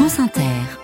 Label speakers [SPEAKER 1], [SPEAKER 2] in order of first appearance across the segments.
[SPEAKER 1] France Inter.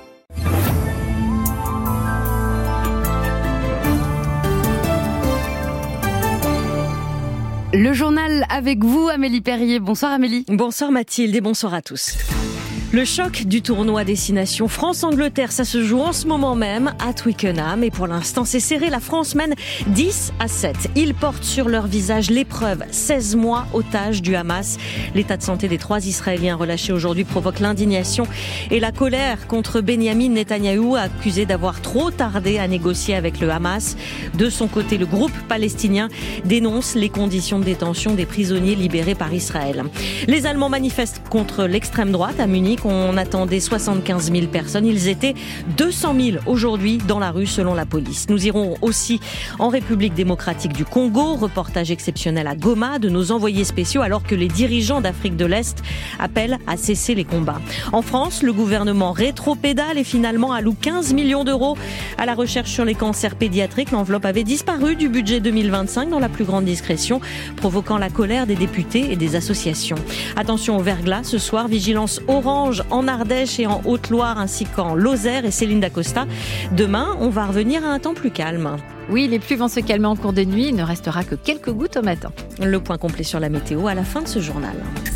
[SPEAKER 1] Le journal avec vous, Amélie Perrier. Bonsoir Amélie.
[SPEAKER 2] Bonsoir Mathilde et bonsoir à tous. Le choc du tournoi Destination France-Angleterre, ça se joue en ce moment même à Twickenham. Et pour l'instant, c'est serré. La France mène 10-7. Ils portent sur leur visage l'épreuve 16 mois otages du Hamas. L'état de santé des 3 Israéliens relâchés aujourd'hui provoque l'indignation et la colère contre Benyamin Netanyahou, accusé d'avoir trop tardé à négocier avec le Hamas. De son côté, le groupe palestinien dénonce les conditions de détention des prisonniers libérés par Israël. Les Allemands manifestent contre l'extrême droite à Munich. On attendait 75 000 personnes. Ils étaient 200 000 aujourd'hui dans la rue selon la police. Nous irons aussi en République démocratique du Congo. Reportage exceptionnel à Goma de nos envoyés spéciaux alors que les dirigeants d'Afrique de l'Est appellent à cesser les combats. En France, le gouvernement rétropédale et finalement alloue 15 millions d'euros à la recherche sur les cancers pédiatriques. L'enveloppe avait disparu du budget 2025 dans la plus grande discrétion, provoquant la colère des députés et des associations. Attention au verglas ce soir, vigilance orange en Ardèche et en Haute-Loire ainsi qu'en Lozère et Céline Dacosta. Demain, on va revenir à un temps plus calme.
[SPEAKER 1] Oui, les pluies vont se calmer en cours de nuit. Il ne restera que quelques gouttes au matin.
[SPEAKER 2] Le point complet sur la météo à la fin de ce journal.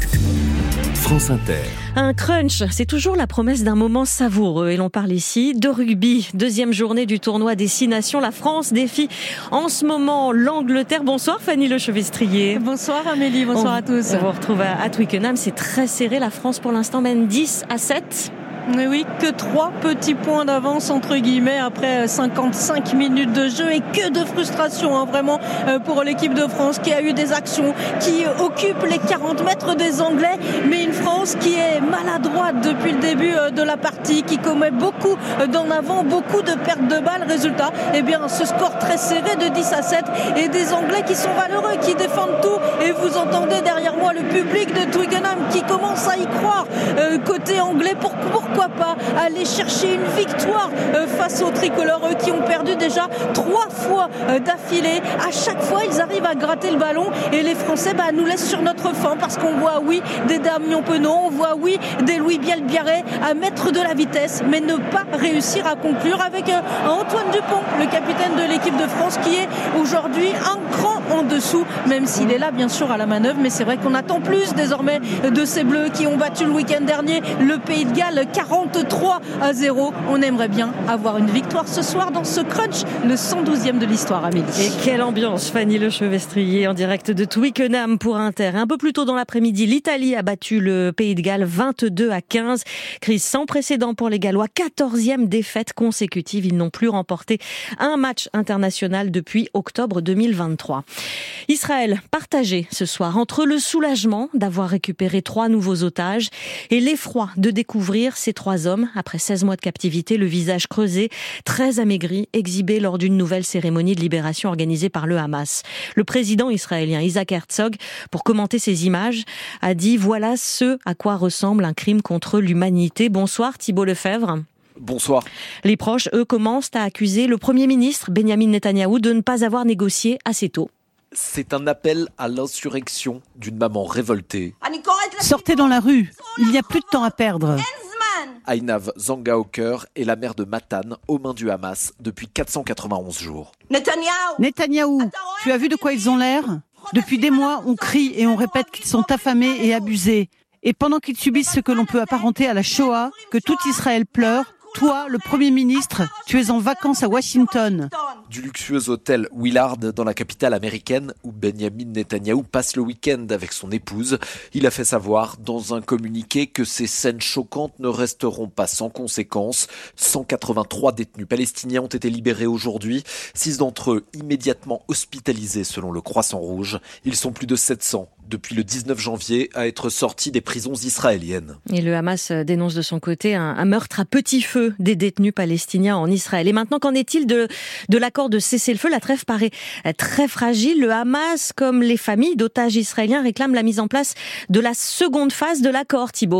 [SPEAKER 3] France Inter.
[SPEAKER 2] Un crunch, c'est toujours la promesse d'un moment savoureux. Et l'on parle ici de rugby. Deuxième journée du tournoi Destination. La France défie en ce moment l'Angleterre. Bonsoir Fanny Lechevestrier.
[SPEAKER 4] Bonsoir Amélie, bonsoir à tous.
[SPEAKER 2] On vous retrouve à Twickenham. C'est très serré. La France pour l'instant mène 10-7.
[SPEAKER 4] Mais oui, que 3 petits points d'avance entre guillemets après 55 minutes de jeu et que de frustration vraiment pour l'équipe de France qui a eu des actions, qui occupe les 40 mètres des Anglais, mais une France qui est maladroite depuis le début de la partie, qui commet beaucoup d'en avant, beaucoup de pertes de balles. Résultat, eh bien ce score très serré de 10-7 et des Anglais qui sont valeureux, qui défendent tout, et vous entendez derrière moi le public de Twickenham qui commence à y croire. Côté anglais, pourquoi pas aller chercher une victoire face aux tricolores qui ont perdu déjà 3 fois d'affilée. À chaque fois, ils arrivent à gratter le ballon et les Français nous laissent sur notre faim parce qu'on voit, oui, des Damien Penaud, on voit, oui, des Louis Bielbiarré à mettre de la vitesse, mais ne pas réussir à conclure avec Antoine Dupont, le capitaine de l'équipe de France, qui est aujourd'hui un cran en dessous, même s'il est là, bien sûr, à la manœuvre. Mais c'est vrai qu'on attend plus désormais de ces Bleus qui ont battu le week-end dernier le Pays de Galles 43-0. On aimerait bien avoir une victoire ce soir dans ce crunch, le 112e de l'histoire, Amélie.
[SPEAKER 2] Et quelle ambiance, Fanny Lechevestrier en direct de Twickenham pour Inter. Un peu plus tôt dans l'après-midi, l'Italie a battu le Pays de Galles 22-15. Crise sans précédent pour les Gallois, 14e défaite consécutive. Ils n'ont plus remporté un match international depuis octobre 2023. Israël partagé ce soir entre le soulagement d'avoir récupéré 3 nouveaux otages et l'effroi de découvrir ces 3 hommes, après 16 mois de captivité, le visage creusé, très amaigri, exhibé lors d'une nouvelle cérémonie de libération organisée par le Hamas. Le président israélien Isaac Herzog, pour commenter ces images, a dit « Voilà ce à quoi ressemble un crime contre l'humanité ». Bonsoir Thibault Lefebvre.
[SPEAKER 5] Bonsoir.
[SPEAKER 2] Les proches, eux, commencent à accuser le Premier ministre Benyamin Netanyahou de ne pas avoir négocié assez tôt.
[SPEAKER 5] C'est un appel à l'insurrection d'une maman révoltée.
[SPEAKER 6] Sortez dans la rue, il n'y a plus de temps à perdre.
[SPEAKER 5] Einav Zangaoker est la mère de Matan, aux mains du Hamas, depuis 491 jours.
[SPEAKER 6] Netanyahou, tu as vu de quoi ils ont l'air ? Depuis des mois, on crie et on répète qu'ils sont affamés et abusés. Et pendant qu'ils subissent ce que l'on peut apparenter à la Shoah, que tout Israël pleure, toi, le Premier ministre, tu es en vacances à Washington.
[SPEAKER 5] Du luxueux hôtel Willard dans la capitale américaine où Benyamin Netanyahou passe le week-end avec son épouse. Il a fait savoir dans un communiqué que ces scènes choquantes ne resteront pas sans conséquences. 183 détenus palestiniens ont été libérés aujourd'hui. 6 d'entre eux immédiatement hospitalisés selon le Croissant Rouge. Ils sont plus de 700 depuis le 19 janvier à être sortis des prisons israéliennes.
[SPEAKER 2] Et le Hamas dénonce de son côté un meurtre à petit feu des détenus palestiniens en Israël. Et maintenant, qu'en est-il de l'accord de cessez-le-feu ? La trêve paraît très fragile. Le Hamas, comme les familles d'otages israéliens, réclament la mise en place de la seconde phase de l'accord, Thibault.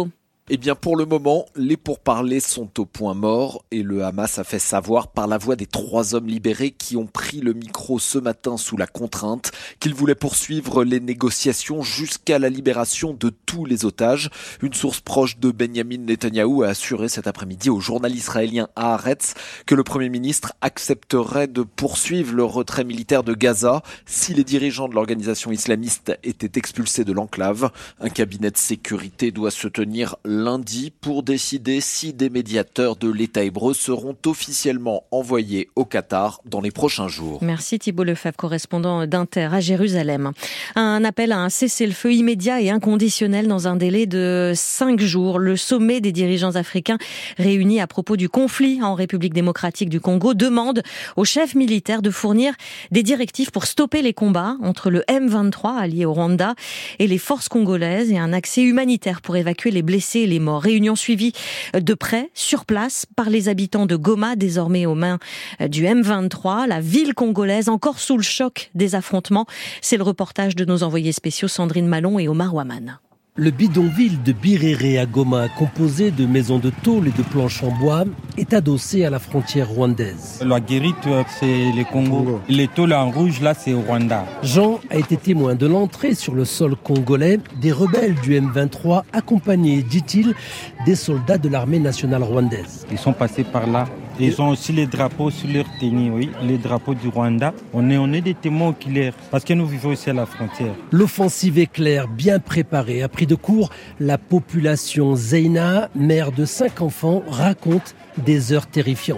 [SPEAKER 5] Eh bien, pour le moment, les pourparlers sont au point mort et le Hamas a fait savoir par la voix des 3 hommes libérés qui ont pris le micro ce matin sous la contrainte qu'ils voulaient poursuivre les négociations jusqu'à la libération de tous les otages. Une source proche de Benyamin Netanyahou a assuré cet après-midi au journal israélien Haaretz que le Premier ministre accepterait de poursuivre le retrait militaire de Gaza si les dirigeants de l'organisation islamiste étaient expulsés de l'enclave. Un cabinet de sécurité doit se tenir lundi pour décider si des médiateurs de l'État hébreu seront officiellement envoyés au Qatar dans les prochains jours.
[SPEAKER 2] Merci Thibault Lefebvre, correspondant d'Inter à Jérusalem. Un appel à un cessez-le-feu immédiat et inconditionnel dans un délai de 5 jours. Le sommet des dirigeants africains réunis à propos du conflit en République démocratique du Congo demande aux chefs militaires de fournir des directives pour stopper les combats entre le M23 allié au Rwanda et les forces congolaises et un accès humanitaire pour évacuer les blessés et les morts. Réunion suivie de près, sur place, par les habitants de Goma, désormais aux mains du M23, la ville congolaise encore sous le choc des affrontements. C'est le reportage de nos envoyés spéciaux Sandrine Malon et Omar Waman.
[SPEAKER 7] Le bidonville de Birere à Goma, composé de maisons de tôle et de planches en bois, est adossé à la frontière rwandaise.
[SPEAKER 8] La guérite, c'est le Congo. Les tôles en rouge, là, c'est au Rwanda.
[SPEAKER 7] Jean a été témoin de l'entrée sur le sol congolais des rebelles du M23, accompagnés, dit-il, des soldats de l'armée nationale rwandaise.
[SPEAKER 8] Ils sont passés par là. Ils ont aussi les drapeaux sur leur tenue, oui, les drapeaux du Rwanda. On est des témoins oculaires, parce que nous vivons aussi à la frontière.
[SPEAKER 7] L'offensive est claire, bien préparée. A pris de court, la population Zeina, mère de 5 enfants, raconte des heures terrifiantes.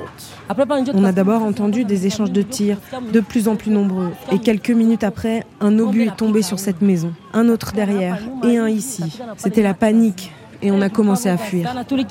[SPEAKER 9] On a d'abord entendu des échanges de tirs, de plus en plus nombreux. Et quelques minutes après, un obus est tombé sur cette maison. Un autre derrière, et un ici. C'était la panique. Et on a commencé à fuir.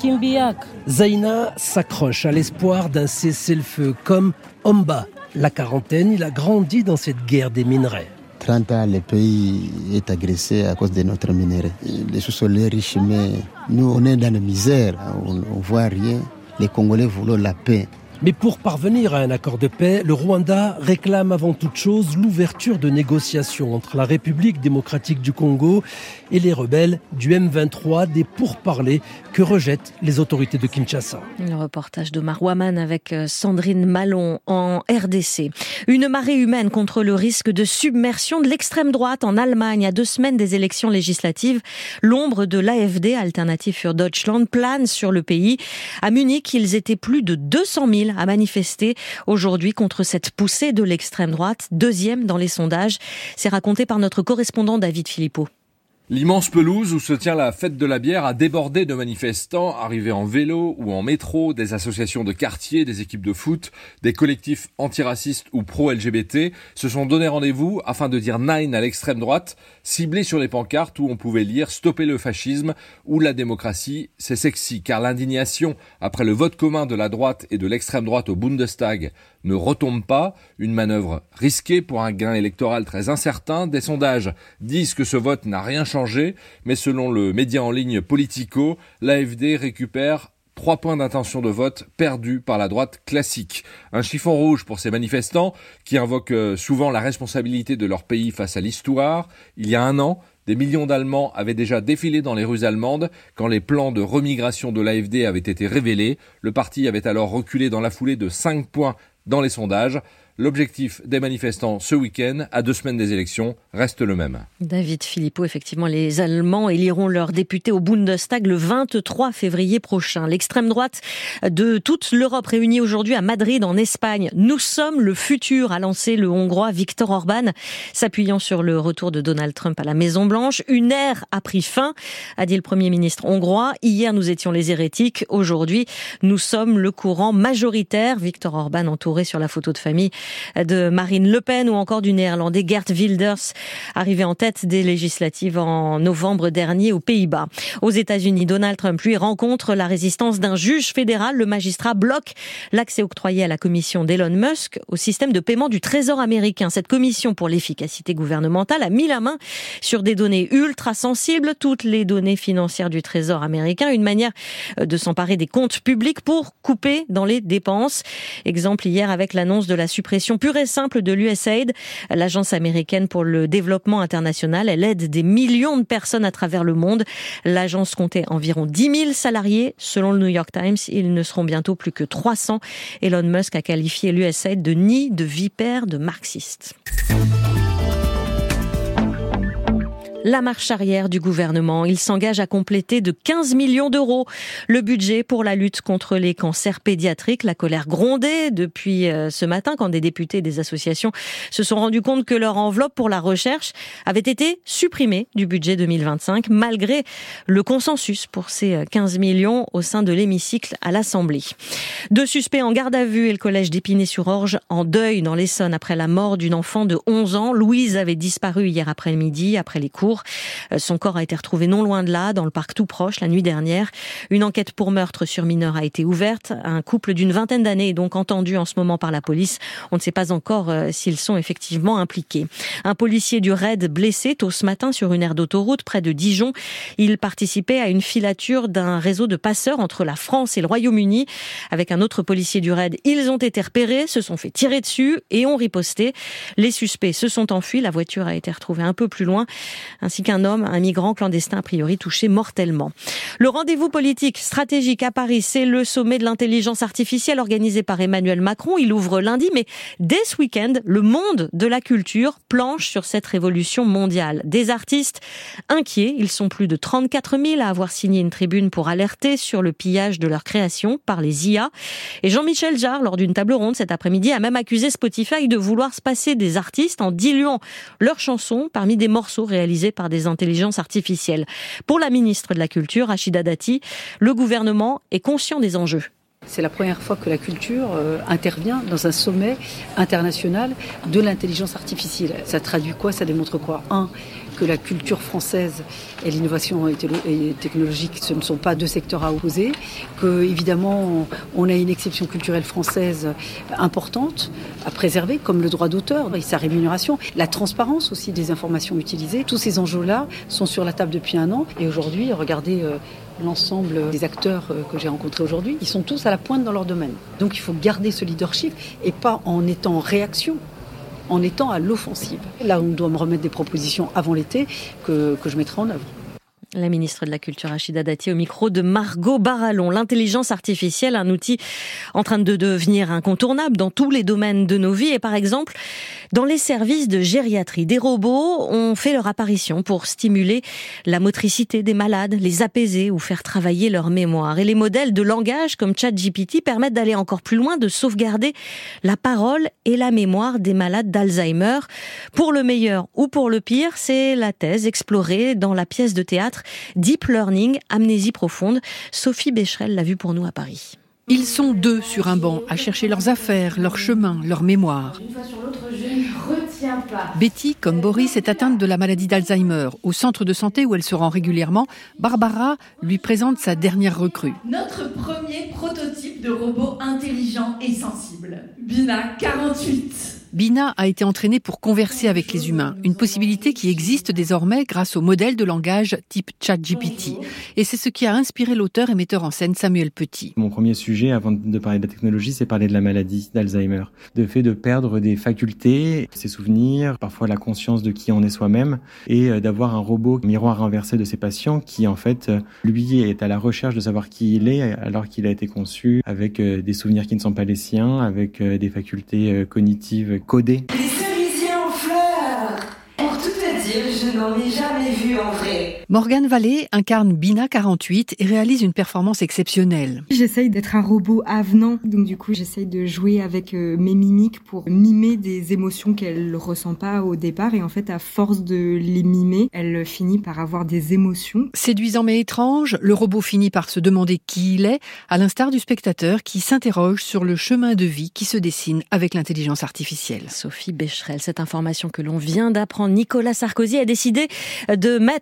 [SPEAKER 7] Zaina s'accroche à l'espoir d'un cessez-le-feu, comme Omba. La quarantaine, il a grandi dans cette guerre des minerais.
[SPEAKER 10] 30 ans, le pays est agressé à cause de notre minerai. Les sous-sols sont riches, mais nous, on est dans la misère. On ne voit rien. Les Congolais voulaient la paix.
[SPEAKER 7] Mais pour parvenir à un accord de paix, le Rwanda réclame avant toute chose l'ouverture de négociations entre la République démocratique du Congo et les rebelles du M23, des pourparlers que rejettent les autorités de Kinshasa.
[SPEAKER 2] Le reportage de Omar Waman avec Sandrine Malon en RDC. Une marée humaine contre le risque de submersion de l'extrême droite en Allemagne. À 2 semaines des élections législatives, l'ombre de l'AfD, Alternative für Deutschland, plane sur le pays. À Munich, ils étaient plus de 200 000 à manifester aujourd'hui contre cette poussée de l'extrême droite, 2e dans les sondages. C'est raconté par notre correspondant David Philippot.
[SPEAKER 11] L'immense pelouse où se tient la fête de la bière a débordé de manifestants arrivés en vélo ou en métro, des associations de quartier, des équipes de foot, des collectifs antiracistes ou pro-LGBT se sont donné rendez-vous afin de dire Nein à l'extrême droite, ciblés sur les pancartes où on pouvait lire « Stopper le fascisme » ou « La démocratie, c'est sexy » car l'indignation après le vote commun de la droite et de l'extrême droite au Bundestag ne retombe pas, une manœuvre risquée pour un gain électoral très incertain. Des sondages disent que ce vote n'a rien changé, mais selon le média en ligne Politico, l'AfD récupère 3 points d'intention de vote perdus par la droite classique. Un chiffon rouge pour ces manifestants qui invoquent souvent la responsabilité de leur pays face à l'histoire. Il y a 1 an, des millions d'Allemands avaient déjà défilé dans les rues allemandes quand les plans de remigration de l'AfD avaient été révélés. Le parti avait alors reculé dans la foulée de 5 points dans les sondages. L'objectif des manifestants ce week-end, à 2 semaines des élections, reste le même.
[SPEAKER 2] David Philippot, effectivement, les Allemands éliront leurs députés au Bundestag le 23 février prochain. L'extrême droite de toute l'Europe réunie aujourd'hui à Madrid, en Espagne. Nous sommes le futur, a lancé le Hongrois Viktor Orban, s'appuyant sur le retour de Donald Trump à la Maison-Blanche. Une ère a pris fin, a dit le Premier ministre hongrois. Hier, nous étions les hérétiques. Aujourd'hui, nous sommes le courant majoritaire. Viktor Orban entouré sur la photo de famille de Marine Le Pen ou encore du néerlandais Geert Wilders, arrivé en tête des législatives en novembre dernier aux Pays-Bas. Aux États-Unis, Donald Trump, lui, rencontre la résistance d'un juge fédéral. Le magistrat bloque l'accès octroyé à la commission d'Elon Musk au système de paiement du Trésor américain. Cette commission pour l'efficacité gouvernementale a mis la main sur des données ultra sensibles, toutes les données financières du Trésor américain, une manière de s'emparer des comptes publics pour couper dans les dépenses. Exemple hier avec l'annonce de la suppression pression pure et simple de l'USAID, l'agence américaine pour le développement international. Elle aide des millions de personnes à travers le monde. L'agence comptait environ 10 000 salariés. Selon le New York Times, ils ne seront bientôt plus que 300. Elon Musk a qualifié l'USAID de nid de vipères de marxistes. La marche arrière du gouvernement. Il s'engage à compléter de 15 millions d'euros le budget pour la lutte contre les cancers pédiatriques. La colère grondait depuis ce matin quand des députés et des associations se sont rendus compte que leur enveloppe pour la recherche avait été supprimée du budget 2025, malgré le consensus pour ces 15 millions au sein de l'hémicycle à l'Assemblée. 2 suspects en garde à vue et le collège d'Épinay-sur-Orge en deuil dans l'Essonne après la mort d'une enfant de 11 ans. Louise avait disparu hier après-midi, après les cours. Son corps a été retrouvé non loin de là, dans le parc tout proche, la nuit dernière. Une enquête pour meurtre sur mineur a été ouverte. Un couple d'une vingtaine d'années est donc entendu en ce moment par la police. On ne sait pas encore s'ils sont effectivement impliqués. Un policier du RAID blessé tôt ce matin sur une aire d'autoroute près de Dijon. Il participait à une filature d'un réseau de passeurs entre la France et le Royaume-Uni. Avec un autre policier du RAID, ils ont été repérés, se sont fait tirer dessus et ont riposté. Les suspects se sont enfuis. La voiture a été retrouvée un peu plus loin, ainsi qu'un homme, un migrant clandestin a priori touché mortellement. Le rendez-vous politique stratégique à Paris, c'est le sommet de l'intelligence artificielle organisé par Emmanuel Macron. Il ouvre lundi, mais dès ce week-end, le monde de la culture planche sur cette révolution mondiale. Des artistes inquiets, ils sont plus de 34 000 à avoir signé une tribune pour alerter sur le pillage de leur création par les IA. Et Jean-Michel Jarre, lors d'une table ronde cet après-midi, a même accusé Spotify de vouloir se passer des artistes en diluant leurs chansons parmi des morceaux réalisés par des intelligences artificielles. Pour la ministre de la Culture, Rachida Dati, le gouvernement est conscient des enjeux.
[SPEAKER 12] C'est la première fois que la culture intervient dans un sommet international de l'intelligence artificielle. Ça traduit quoi? Ça démontre quoi? Que la culture française et l'innovation technologique, ce ne sont pas 2 secteurs à opposer, que évidemment on a une exception culturelle française importante à préserver, comme le droit d'auteur et sa rémunération, la transparence aussi des informations utilisées. Tous ces enjeux-là sont sur la table depuis 1 an et aujourd'hui, regardez l'ensemble des acteurs que j'ai rencontrés aujourd'hui, ils sont tous à la pointe dans leur domaine. Donc il faut garder ce leadership et pas en étant en réaction, en étant à l'offensive. Là, on doit me remettre des propositions avant l'été que je mettrai en œuvre.
[SPEAKER 2] La ministre de la Culture, Rachida Dati, au micro de Margot Barallon. L'intelligence artificielle, un outil en train de devenir incontournable dans tous les domaines de nos vies. Et par exemple, dans les services de gériatrie, des robots ont fait leur apparition pour stimuler la motricité des malades, les apaiser ou faire travailler leur mémoire. Et les modèles de langage comme ChatGPT permettent d'aller encore plus loin, de sauvegarder la parole et la mémoire des malades d'Alzheimer. Pour le meilleur ou pour le pire, c'est la thèse explorée dans la pièce de théâtre Deep Learning, amnésie profonde. Sophie Becherel l'a vue pour nous à Paris.
[SPEAKER 13] Ils sont 2 sur un banc à chercher leurs affaires, leur chemin, leur mémoire.
[SPEAKER 14] Une fois sur l'autre, je ne retiens pas.
[SPEAKER 13] Betty, comme Boris, est atteinte de la maladie d'Alzheimer. Au centre de santé où elle se rend régulièrement, Barbara lui présente sa dernière recrue.
[SPEAKER 14] Notre premier prototype de robot intelligent et sensible. Bina 48.
[SPEAKER 13] Bina a été entraînée pour converser avec les humains, une possibilité qui existe désormais grâce au modèle de langage type ChatGPT. Et c'est ce qui a inspiré l'auteur et metteur en scène Samuel Petit.
[SPEAKER 15] Mon premier sujet, avant de parler de la technologie, c'est parler de la maladie d'Alzheimer. Le fait de perdre des facultés, ses souvenirs, parfois la conscience de qui on est soi-même, et d'avoir un robot miroir inversé de ses patients qui, en fait, lui est à la recherche de savoir qui il est alors qu'il a été conçu avec des souvenirs qui ne sont pas les siens, avec des facultés cognitives codées.
[SPEAKER 16] Les cerisiers en fleurs. Pour tout te dire, je n'en ai jamais vu en vrai.
[SPEAKER 13] Morgane Vallée incarne Bina 48 et réalise une performance exceptionnelle.
[SPEAKER 17] J'essaye d'être un robot avenant, donc du coup j'essaye de jouer avec mes mimiques pour mimer des émotions qu'elle ne ressent pas au départ et en fait à force de les mimer, elle finit par avoir des émotions.
[SPEAKER 13] Séduisant mais étrange, le robot finit par se demander qui il est, à l'instar du spectateur qui s'interroge sur le chemin de vie qui se dessine avec l'intelligence artificielle.
[SPEAKER 2] Sophie Becherel, cette information que l'on vient d'apprendre, Nicolas Sarkozy a décidé de mettre entre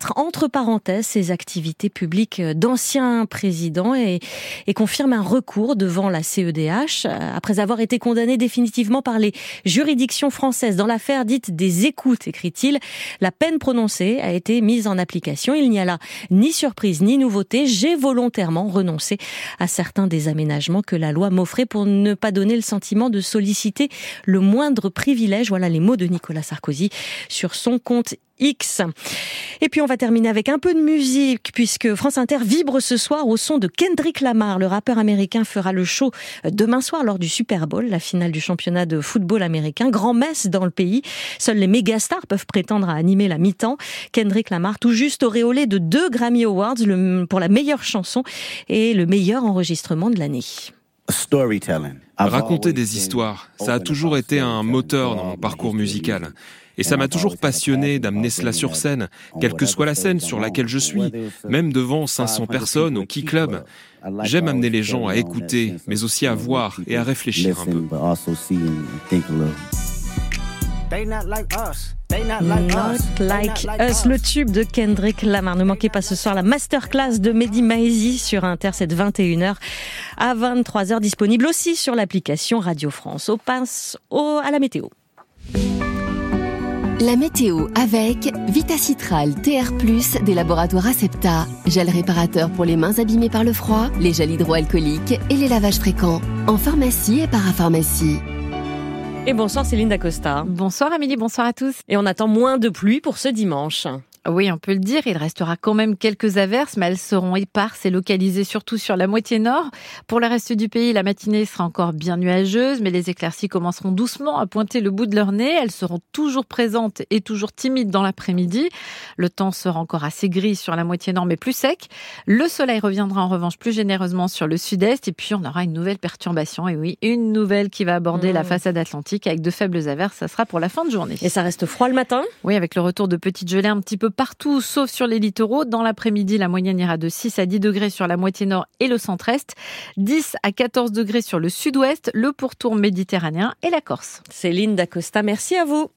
[SPEAKER 2] entre parenthèses ses activités publiques d'anciens présidents et confirme un recours devant la CEDH après avoir été condamné définitivement par les juridictions françaises dans l'affaire dite des écoutes, écrit-il. La peine prononcée a été mise en application. Il n'y a là ni surprise ni nouveauté. J'ai volontairement renoncé à certains des aménagements que la loi m'offrait pour ne pas donner le sentiment de solliciter le moindre privilège. Voilà les mots de Nicolas Sarkozy sur son compte X. Et puis on va terminer avec un peu de musique puisque France Inter vibre ce soir au son de Kendrick Lamar. Le rappeur américain fera le show demain soir lors du Super Bowl, la finale du championnat de football américain. Grand-messe dans le pays. Seuls les mégastars peuvent prétendre à animer la mi-temps. Kendrick Lamar, tout juste auréolé de 2 Grammy Awards pour la meilleure chanson et le meilleur enregistrement de l'année.
[SPEAKER 18] Raconter des histoires, ça a toujours été un moteur dans mon parcours musical. Et ça m'a toujours passionné d'amener cela sur scène, quelle que soit la scène sur laquelle je suis, même devant 500 personnes au Key Club. J'aime amener les gens à écouter, mais aussi à voir et à réfléchir un peu.
[SPEAKER 2] Not Like Us, le tube de Kendrick Lamar. Ne manquez pas ce soir la masterclass de Mehdi Maizi sur Inter, c'est de 21h à 23h, disponible aussi sur l'application Radio France. On passe à la météo.
[SPEAKER 19] La météo avec Vitacitral TR+, des laboratoires Acepta. Gel réparateur pour les mains abîmées par le froid, les gels hydroalcooliques et les lavages fréquents. En pharmacie et parapharmacie.
[SPEAKER 2] Et bonsoir Céline Dacosta.
[SPEAKER 13] Bonsoir Amélie, bonsoir à tous.
[SPEAKER 2] Et on attend moins de pluie pour ce dimanche.
[SPEAKER 13] Oui, on peut le dire, il restera quand même quelques averses, mais elles seront éparses et localisées surtout sur la moitié nord. Pour le reste du pays, la matinée sera encore bien nuageuse, mais les éclaircies commenceront doucement à pointer le bout de leur nez. Elles seront toujours présentes et toujours timides dans l'après-midi. Le temps sera encore assez gris sur la moitié nord, mais plus sec. Le soleil reviendra en revanche plus généreusement sur le sud-est, et puis on aura une nouvelle perturbation, et oui, une nouvelle qui va aborder la façade atlantique avec de faibles averses. Ça sera pour la fin de journée.
[SPEAKER 2] Et ça reste froid le matin ?
[SPEAKER 13] Oui, avec le retour de petites gelées un petit peu partout, sauf sur les littoraux. Dans l'après-midi, la moyenne ira de 6 à 10 degrés sur la moitié nord et le centre-est, 10 à 14 degrés sur le sud-ouest, le pourtour méditerranéen et la Corse.
[SPEAKER 2] Céline Dacosta, merci à vous.